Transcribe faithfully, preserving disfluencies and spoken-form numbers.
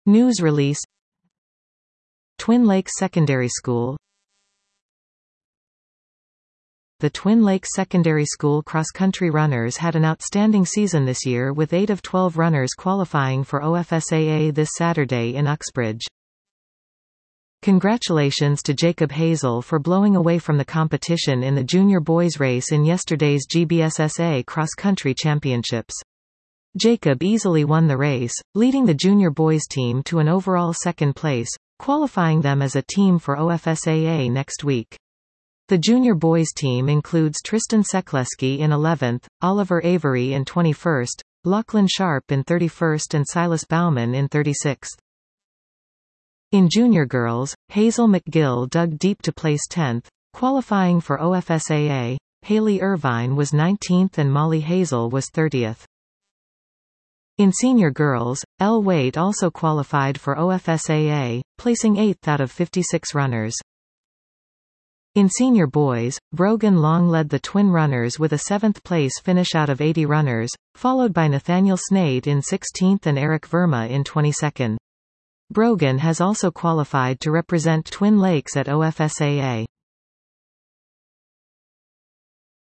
News release. Twin Lakes Secondary School. The Twin Lakes Secondary School cross-country runners had an outstanding season this year, with eight of twelve runners qualifying for O F S A A this Saturday in Uxbridge. Congratulations to Jacob Hazel for blowing away from the competition in the junior boys race in yesterday's G B S S A cross-country championships. Jacob easily won the race, leading the junior boys team to an overall second place, qualifying them as a team for O F S A A next week. The junior boys team includes Tristan Sekleski in eleventh, Oliver Avery in twenty-first, Lachlan Sharp in thirty-first and Silas Bauman in thirty-sixth. In junior girls, Hazel McGill dug deep to place tenth, qualifying for O F S A A. Haley Irvine was nineteenth and Molly Hazel was thirtieth. In senior girls, Elle Waite also qualified for O F S A A, placing eighth out of fifty-six runners. In senior boys, Brogan Long led the twin runners with a seventh place finish out of eighty runners, followed by Nathaniel Snade in sixteenth and Eric Verma in twenty-second. Brogan has also qualified to represent Twin Lakes at O F S A A.